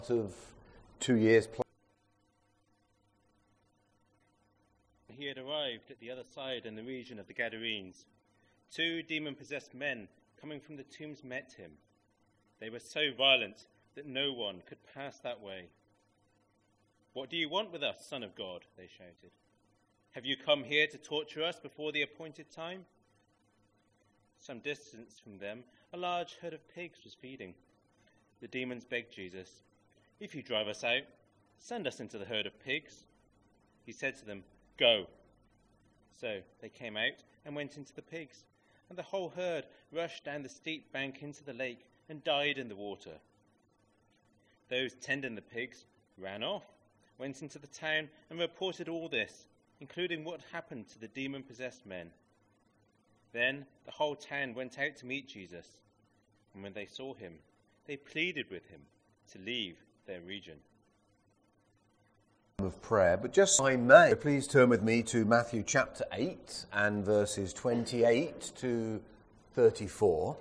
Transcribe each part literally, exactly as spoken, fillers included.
of two years plus. He had arrived at the other side in the region of the Gadarenes. Two demon-possessed men coming from the tombs met him. They were so violent that no one could pass that way. "What do you want with us, Son of God?" they shouted. "Have you come here to torture us before the appointed time?" Some distance from them, a large herd of pigs was feeding. The demons begged Jesus, "If you drive us out, send us into the herd of pigs." He said to them, "Go." So they came out and went into the pigs, and the whole herd rushed down the steep bank into the lake and died in the water. Those tending the pigs ran off, went into the town and reported all this, including what happened to the demon-possessed men. Then the whole town went out to meet Jesus, and when they saw him, they pleaded with him to leave their region. Of prayer, but just I may please turn with me to Matthew chapter eight and verses twenty-eight to thirty-four.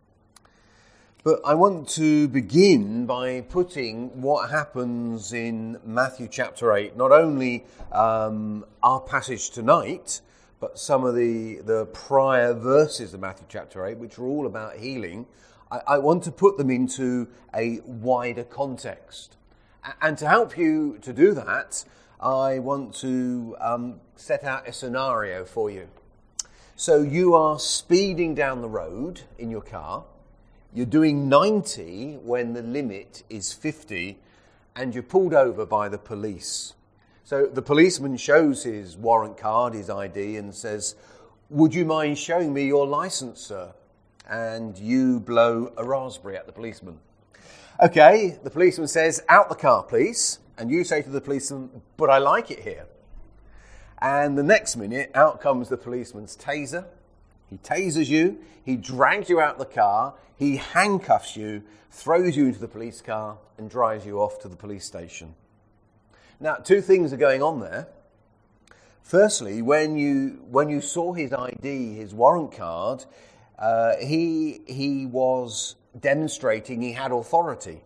But I want to begin by putting what happens in Matthew chapter eight, not only um, our passage tonight, but some of the, the prior verses of Matthew chapter eight, which are all about healing. I, I want to put them into a wider context. And to help you to do that, I want to um, set out a scenario for you. So you are speeding down the road in your car. You're doing ninety when the limit is fifty, and you're pulled over by the police. So the policeman shows his warrant card, his I D, and says, "Would you mind showing me your license, sir?" And you blow a raspberry at the policeman. Okay, the policeman says, "Out the car, please." And you say to the policeman, "But I like it here." And the next minute, out comes the policeman's taser. He tasers you, he drags you out the car, he handcuffs you, throws you into the police car, and drives you off to the police station. Now, two things are going on there. Firstly, when you when you saw his I D, his warrant card, uh, he he was demonstrating he had authority.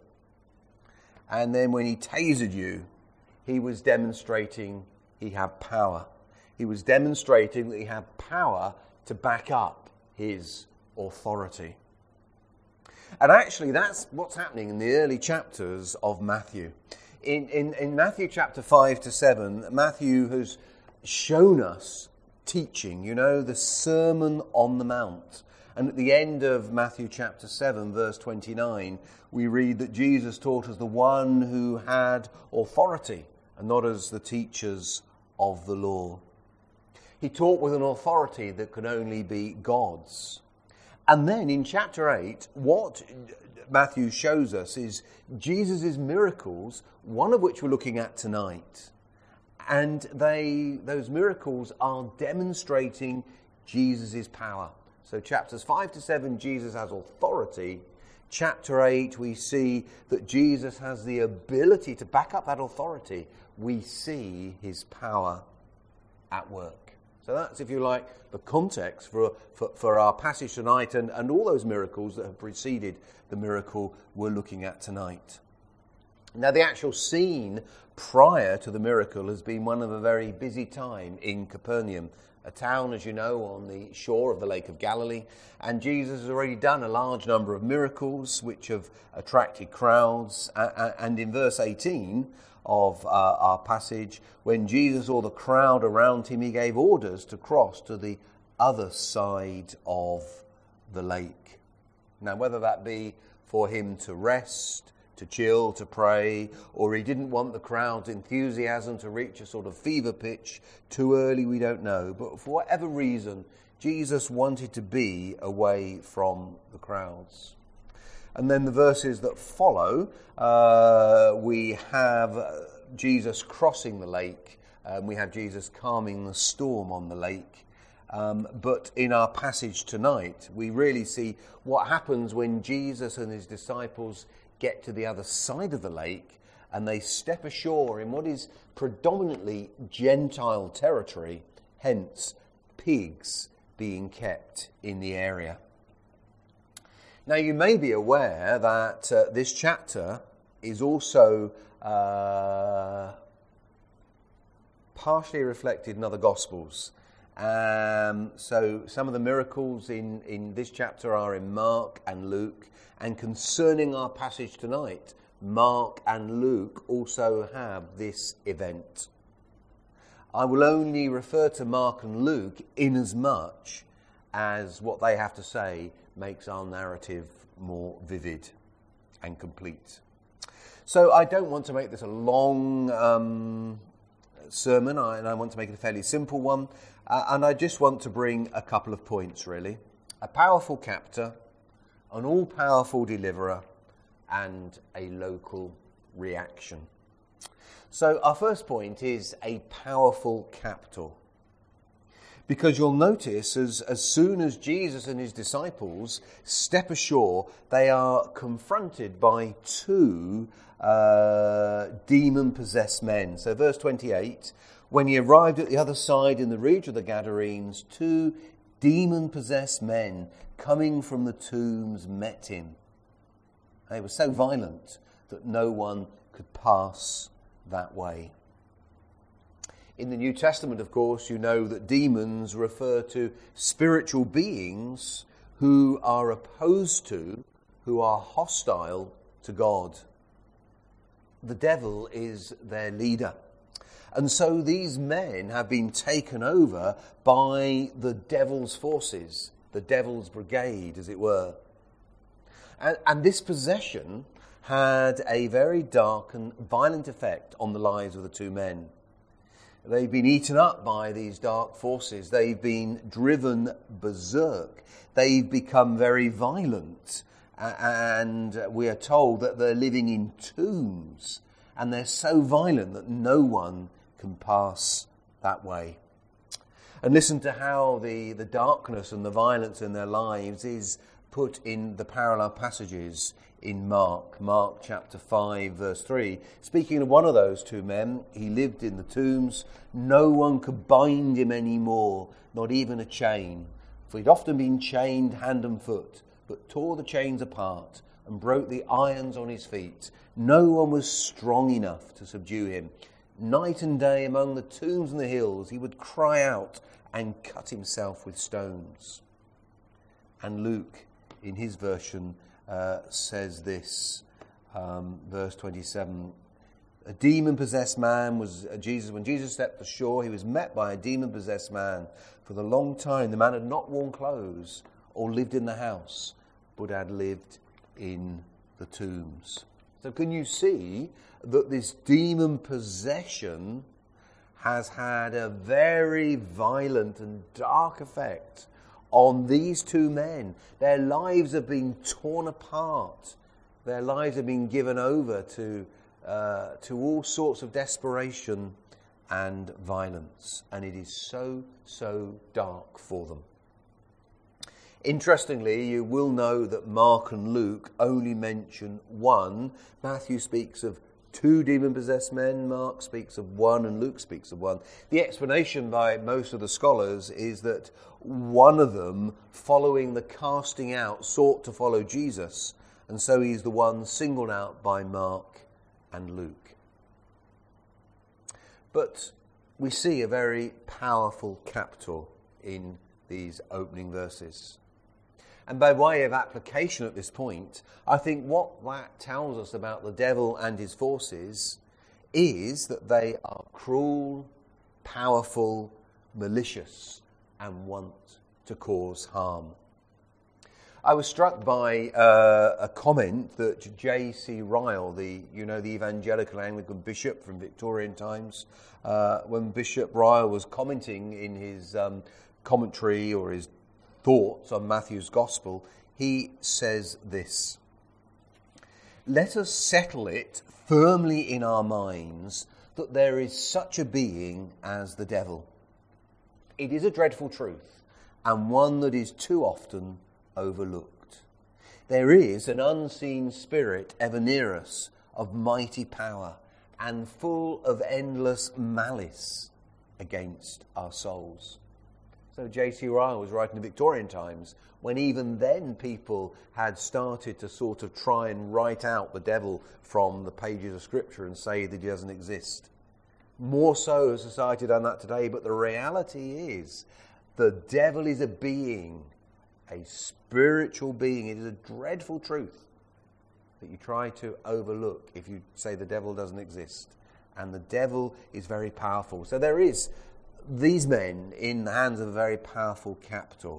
And then when he tasered you, he was demonstrating he had power. He was demonstrating that he had power to back up his authority. And actually, that's what's happening in the early chapters of Matthew. In, in, in Matthew chapter five to seven, Matthew has shown us teaching, you know, the Sermon on the Mount. And at the end of Matthew chapter seven, verse twenty-nine, we read that Jesus taught as the one who had authority and not as the teachers of the law. He taught with an authority that could only be God's. And then in chapter eight, what Matthew shows us is Jesus' miracles, one of which we're looking at tonight. And they, those miracles are demonstrating Jesus' power. So chapters five to seven, Jesus has authority. Chapter eight, we see that Jesus has the ability to back up that authority. We see his power at work. So that's, if you like, the context for, for, for our passage tonight and, and all those miracles that have preceded the miracle we're looking at tonight. Now, the actual scene prior to the miracle has been one of a very busy time in Capernaum, a town, as you know, on the shore of the Lake of Galilee. And Jesus has already done a large number of miracles which have attracted crowds. And in verse eighteen of uh, our passage, when Jesus saw the crowd around him, he gave orders to cross to the other side of the lake. Now, whether that be for him to rest, to chill, to pray, or he didn't want the crowd's enthusiasm to reach a sort of fever pitch too early, we don't know. But for whatever reason, Jesus wanted to be away from the crowds. And then the verses that follow, uh, we have Jesus crossing the lake, and we have Jesus calming the storm on the lake. Um, but in our passage tonight, we really see what happens when Jesus and his disciples get to the other side of the lake and they step ashore in what is predominantly Gentile territory, hence pigs being kept in the area. Now, you may be aware that uh, this chapter is also uh, partially reflected in other Gospels. Um, so some of the miracles in, in this chapter are in Mark and Luke. And concerning our passage tonight, Mark and Luke also have this event. I will only refer to Mark and Luke inasmuch as what they have to say makes our narrative more vivid and complete. So I don't want to make this a long um, sermon, I, and I want to make it a fairly simple one. Uh, and I just want to bring a couple of points, really. A powerful captor, an all-powerful deliverer, and a local reaction. So our first point is a powerful captor. Because you'll notice as, as soon as Jesus and his disciples step ashore, they are confronted by two uh, demon-possessed men. So verse twenty-eight, when he arrived at the other side in the region of the Gadarenes, two demon-possessed men coming from the tombs met him. They were so violent that no one could pass that way. In the New Testament, of course, you know that demons refer to spiritual beings who are opposed to, who are hostile to God. The devil is their leader. And so these men have been taken over by the devil's forces, the devil's brigade, as it were. And, and this possession had a very dark and violent effect on the lives of the two men. They've been eaten up by these dark forces. They've been driven berserk. They've become very violent. And we are told that they're living in tombs. And they're so violent that no one can pass that way. And listen to how the, the darkness and the violence in their lives is put in the parallel passages in Mark. Mark chapter five, verse three. Speaking of one of those two men, he lived in the tombs. No one could bind him anymore, not even a chain. For he'd often been chained hand and foot, but tore the chains apart and broke the irons on his feet. No one was strong enough to subdue him. Night and day among the tombs and the hills, he would cry out and cut himself with stones. And Luke, in his version, uh, says this, um, verse twenty-seven. A demon-possessed man was uh, Jesus. When Jesus stepped ashore, he was met by a demon-possessed man. For the long time, the man had not worn clothes or lived in the house, but had lived in the tombs. So can you see that this demon possession has had a very violent and dark effect on these two men? Their lives have been torn apart. Their lives have been given over to uh, to all sorts of desperation and violence. And it is so, so dark for them. Interestingly, you will know that Mark and Luke only mention one. Matthew speaks of two demon-possessed men, Mark speaks of one, and Luke speaks of one. The explanation by most of the scholars is that one of them, following the casting out, sought to follow Jesus, and so he's the one singled out by Mark and Luke. But we see a very powerful captor in these opening verses. And by way of application at this point, I think what that tells us about the devil and his forces is that they are cruel, powerful, malicious, and want to cause harm. I was struck by uh, a comment that J C Ryle, the you know the evangelical Anglican bishop from Victorian times, uh, when Bishop Ryle was commenting in his um, commentary or his thoughts on Matthew's Gospel, he says this: let us settle it firmly in our minds that there is such a being as the devil. It is a dreadful truth, and one that is too often overlooked. There is an unseen spirit ever near us, of mighty power and full of endless malice against our souls. So J C Ryle was writing in Victorian times, when even then people had started to sort of try and write out the devil from the pages of Scripture and say that he doesn't exist. More so has society done that today, but the reality is the devil is a being, a spiritual being. It is a dreadful truth that you try to overlook if you say the devil doesn't exist. And the devil is very powerful. So there is these men in the hands of a very powerful captor.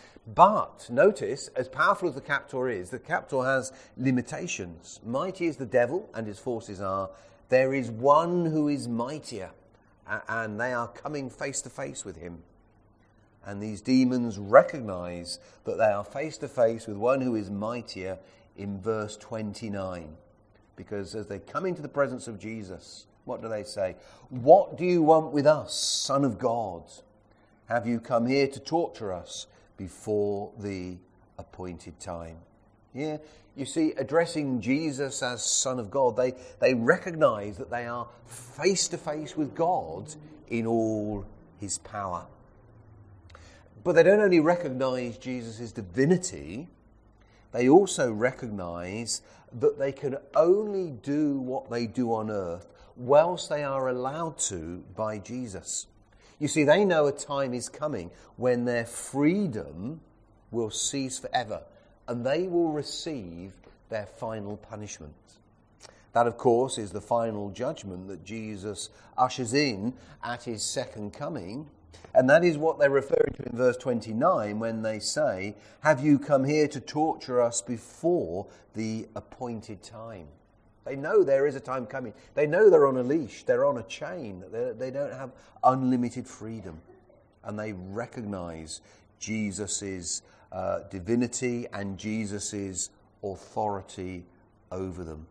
But notice, as powerful as the captor is, the captor has limitations. Mighty as the devil and his forces are, there is one who is mightier, and they are coming face to face with him. And these demons recognize that they are face to face with one who is mightier in verse twenty-nine. Because as they come into the presence of Jesus, what do they say? What do you want with us, Son of God? Have you come here to torture us before the appointed time? Yeah, you see, addressing Jesus as Son of God, they, they recognize that they are face to face with God in all his power. But they don't only recognize Jesus' divinity, they also recognize that they can only do what they do on earth whilst they are allowed to by Jesus. You see, they know a time is coming when their freedom will cease forever and they will receive their final punishment. That, of course, is the final judgment that Jesus ushers in at his second coming. And that is what they're referring to in verse twenty-nine when they say, have you come here to torture us before the appointed time? They know there is a time coming. They know they're on a leash. They're on a chain. They, they don't have unlimited freedom. And they recognize Jesus' uh, divinity and Jesus' authority over them.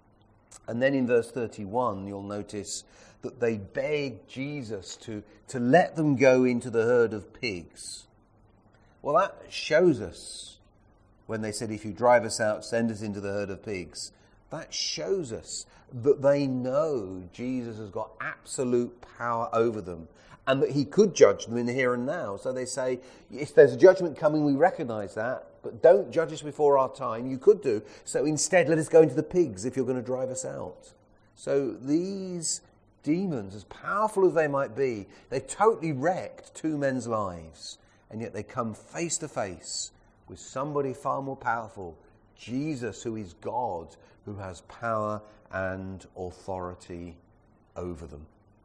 And then in verse thirty-one, you'll notice that they beg Jesus to, to let them go into the herd of pigs. Well, that shows us, when they said, if you drive us out, send us into the herd of pigs, that shows us that they know Jesus has got absolute power over them and that he could judge them in the here and now. So they say, if there's a judgment coming, we recognize that, but don't judge us before our time. You could do. So instead, let us go into the pigs if you're going to drive us out. So these demons, as powerful as they might be, they totally wrecked two men's lives. And yet they come face to face with somebody far more powerful, Jesus, who is God, who has power and authority over them.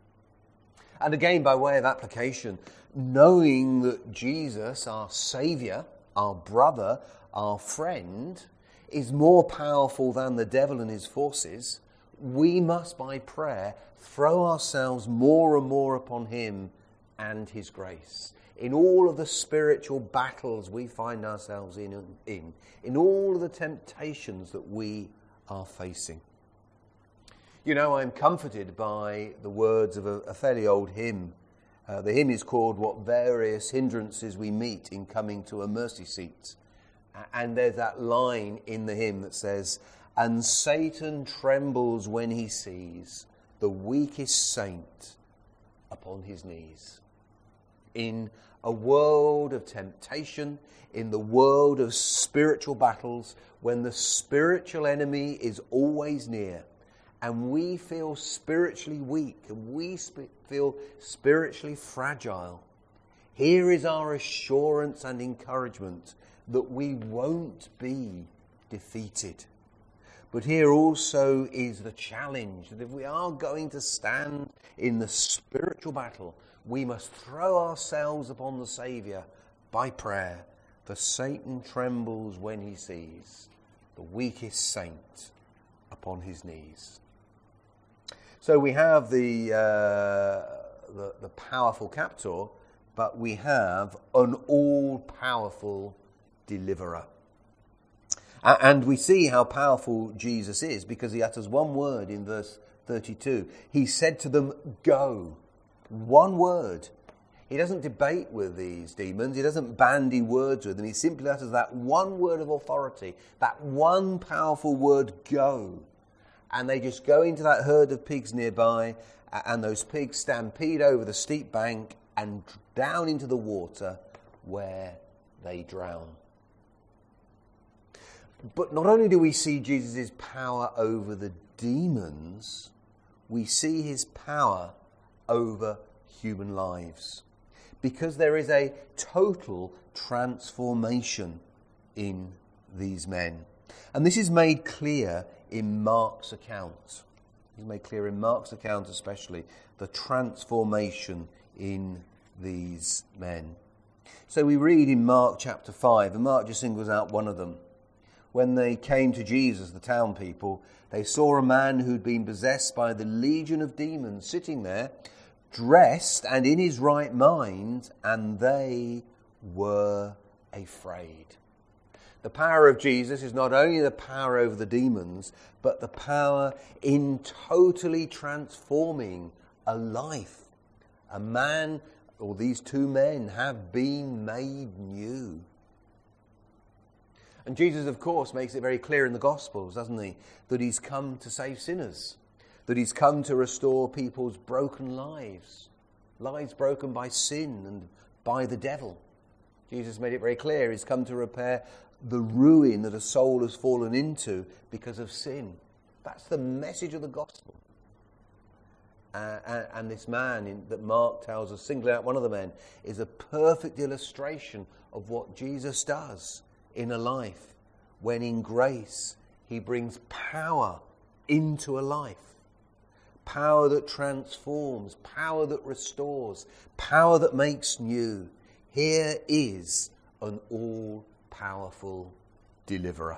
And again, by way of application, knowing that Jesus, our Saviour, our brother, our friend, is more powerful than the devil and his forces, we must, by prayer, throw ourselves more and more upon him and his grace. In all of the spiritual battles we find ourselves in, in, in all of the temptations that we are facing. You know, I'm comforted by the words of a, a fairly old hymn. Uh, the hymn is called What Various Hindrances We Meet in Coming to a Mercy Seat. And there's that line in the hymn that says, and Satan trembles when he sees the weakest saint upon his knees. In a world of temptation, in the world of spiritual battles, when the spiritual enemy is always near, and we feel spiritually weak, and we sp- feel spiritually fragile, here is our assurance and encouragement that we won't be defeated. But here also is the challenge that if we are going to stand in the spiritual battle, we must throw ourselves upon the Saviour by prayer, for Satan trembles when he sees the weakest saint upon his knees. So we have the, uh, the, the powerful captor, but we have an all-powerful deliverer. And we see how powerful Jesus is because he utters one word in verse thirty-two. He said to them, go. One word. He doesn't debate with these demons. He doesn't bandy words with them. He simply utters that one word of authority, that one powerful word, go. And they just go into that herd of pigs nearby, and those pigs stampede over the steep bank and down into the water where they drown. But not only do we see Jesus' power over the demons, we see his power over human lives. Because there is a total transformation in these men. And this is made clear in Mark's account. It's made clear in Mark's account especially, the transformation in these men. So we read in Mark chapter five, and Mark just singles out one of them. When they came to Jesus, the town people, they saw a man who'd been possessed by the legion of demons sitting there, dressed and in his right mind, and they were afraid. The power of Jesus is not only the power over the demons, but the power in totally transforming a life. A man, or these two men, have been made new. And Jesus, of course, makes it very clear in the Gospels, doesn't he, that he's come to save sinners, that he's come to restore people's broken lives, lives broken by sin and by the devil. Jesus made it very clear he's come to repair the ruin that a soul has fallen into because of sin. That's the message of the gospel. Uh, and, and this man in, that Mark tells us, singling out one of the men, is a perfect illustration of what Jesus does in a life when in grace he brings power into a life. Power that transforms, power that restores, power that makes new. Here is an all-powerful deliverer.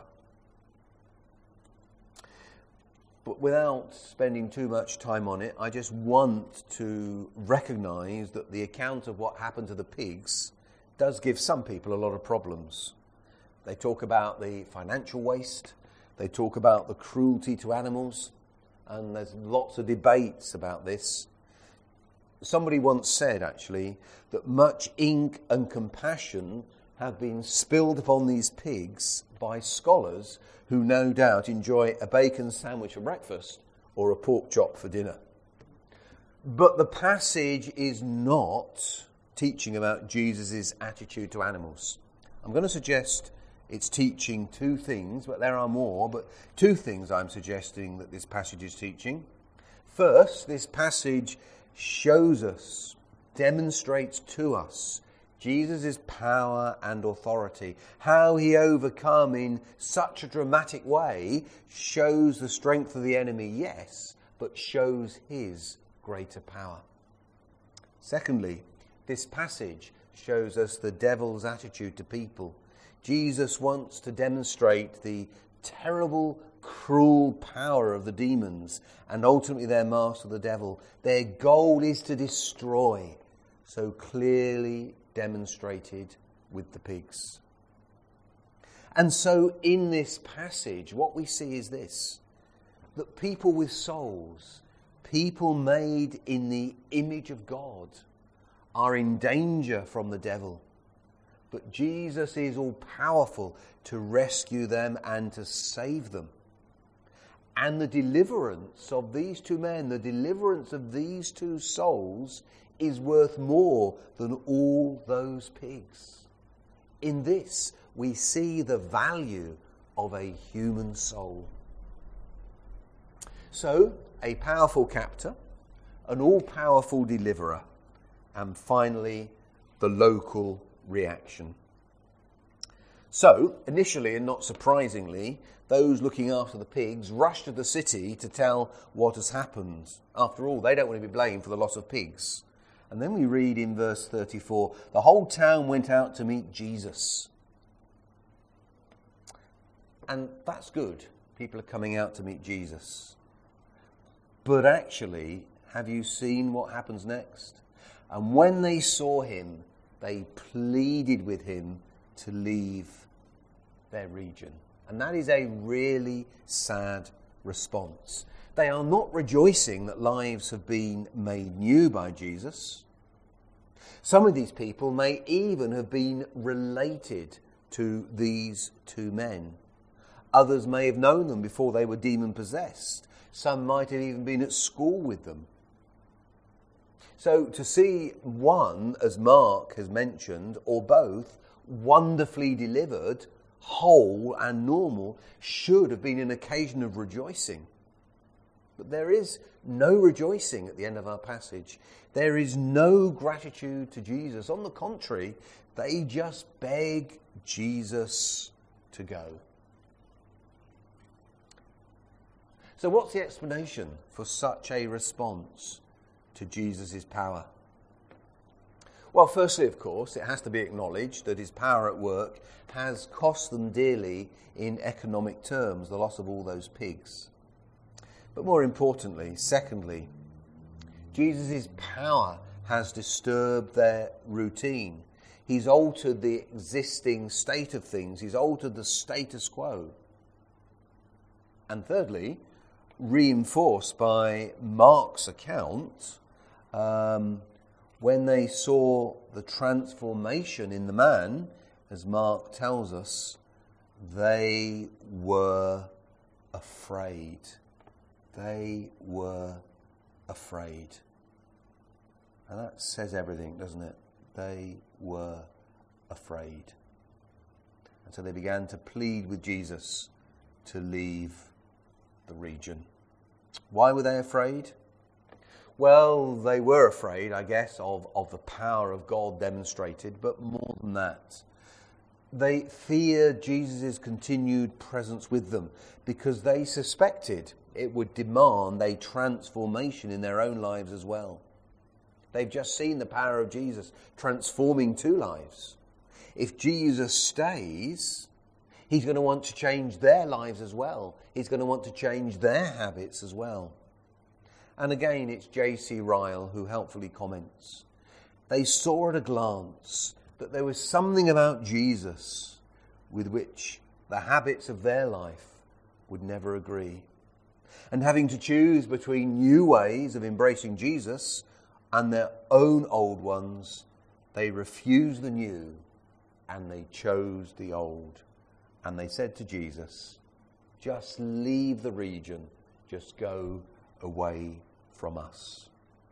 But without spending too much time on it, I just want to recognise that the account of what happened to the pigs does give some people a lot of problems. They talk about the financial waste, they talk about the cruelty to animals, and there's lots of debates about this. Somebody once said, actually, that much ink and compassion have been spilled upon these pigs by scholars who no doubt enjoy a bacon sandwich for breakfast or a pork chop for dinner. But the passage is not teaching about Jesus' attitude to animals. I'm going to suggest it's teaching two things, but there are more, but two things I'm suggesting that this passage is teaching. First, this passage shows us, demonstrates to us Jesus' power and authority. How he overcome in such a dramatic way shows the strength of the enemy, yes, but shows his greater power. Secondly, this passage shows us the devil's attitude to people. Jesus wants to demonstrate the terrible, cruel power of the demons and ultimately their master, the devil. Their goal is to destroy, so clearly demonstrated with the pigs. And so in this passage, what we see is this, that people with souls, people made in the image of God, are in danger from the devil. But Jesus is all-powerful to rescue them and to save them. And the deliverance of these two men, the deliverance of these two souls, is worth more than all those pigs. In this, we see the value of a human soul. So, a powerful captor, an all-powerful deliverer, and finally, the local reaction. So, initially and not surprisingly, those looking after the pigs rush to the city to tell what has happened. After all, they don't want to be blamed for the loss of pigs. And then we read in verse thirty-four, the whole town went out to meet Jesus. And that's good. People are coming out to meet Jesus. But actually, have you seen what happens next? And when they saw him, they pleaded with him to leave their region. And that is a really sad response. They are not rejoicing that lives have been made new by Jesus. Some of these people may even have been related to these two men. Others may have known them before they were demon-possessed. Some might have even been at school with them. So to see one, as Mark has mentioned, or both, wonderfully delivered, whole and normal, should have been an occasion of rejoicing. But there is no rejoicing at the end of our passage. There is no gratitude to Jesus. On the contrary, they just beg Jesus to go. So what's the explanation for such a response to Jesus' power? Well, firstly, of course, it has to be acknowledged that his power at work has cost them dearly in economic terms, the loss of all those pigs. But more importantly, secondly, Jesus' power has disturbed their routine. He's altered the existing state of things. He's altered the status quo. And thirdly, reinforced by Mark's account, um, when they saw the transformation in the man, as Mark tells us, they were afraid. They were afraid. And that says everything, doesn't it? They were afraid. And so they began to plead with Jesus to leave the region. Why were they afraid? Well, they were afraid, I guess, of, of the power of God demonstrated, but more than that. They feared Jesus' continued presence with them because they suspected it would demand a transformation in their own lives as well. They've just seen the power of Jesus transforming two lives. If Jesus stays, he's going to want to change their lives as well. He's going to want to change their habits as well. And again, it's J C Ryle who helpfully comments. They saw at a glance that there was something about Jesus with which the habits of their life would never agree. And having to choose between new ways of embracing Jesus and their own old ones, they refused the new and they chose the old. And they said to Jesus, just leave the region, just go away from us.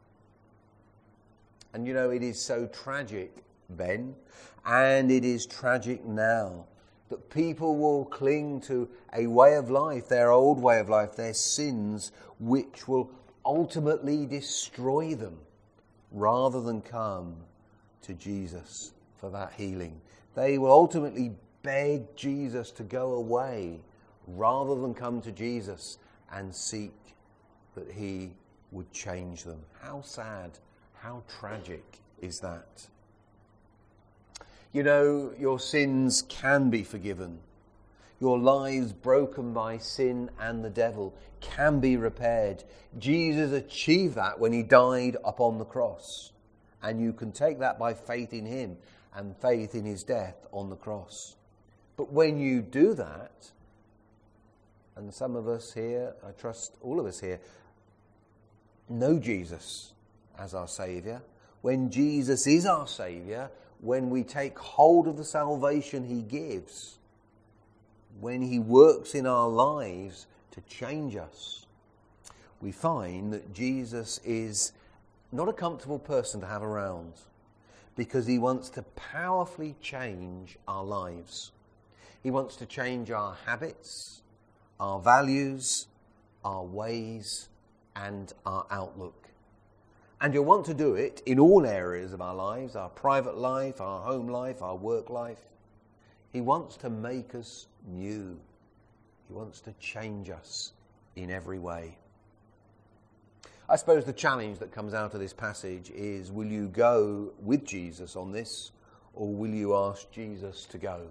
And you know, it is so tragic then, and it is tragic now, that people will cling to a way of life, their old way of life, their sins, which will ultimately destroy them, rather than come to Jesus for that healing. They will ultimately beg Jesus to go away, rather than come to Jesus and seek that he would change them. How sad, how tragic is that? You know, your sins can be forgiven. Your lives broken by sin and the devil can be repaired. Jesus achieved that when he died upon the cross. And you can take that by faith in him and faith in his death on the cross. But when you do that, and some of us here, I trust all of us here, know Jesus as our Saviour. When Jesus is our Saviour, when we take hold of the salvation he gives, when he works in our lives to change us, we find that Jesus is not a comfortable person to have around, because he wants to powerfully change our lives. He wants to change our habits, our values, our ways, and our outlook. And you'll want to do it in all areas of our lives, our private life, our home life, our work life. He wants to make us new. He wants to change us in every way. I suppose the challenge that comes out of this passage is, will you go with Jesus on this, or will you ask Jesus to go?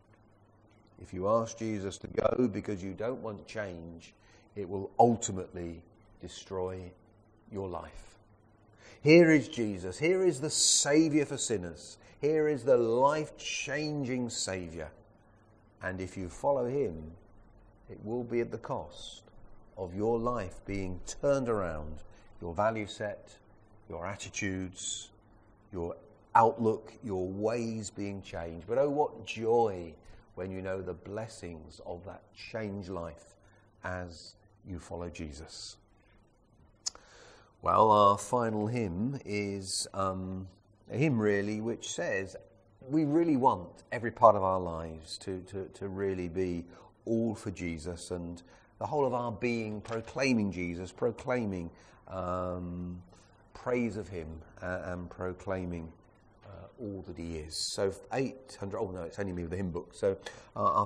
If you ask Jesus to go because you don't want change, it will ultimately destroy your life. Here is Jesus. Here is the Saviour for sinners. Here is the life-changing Saviour. And if you follow him, it will be at the cost of your life being turned around, your value set, your attitudes, your outlook, your ways being changed. But oh, what joy when you know the blessings of that changed life as you follow Jesus. Well, our final hymn is um, a hymn, really, which says we really want every part of our lives to, to, to really be all for Jesus, and the whole of our being proclaiming Jesus, proclaiming um, praise of him, uh, and proclaiming uh, all that he is. So eight hundred, oh no, it's only me with the hymn book. So uh, our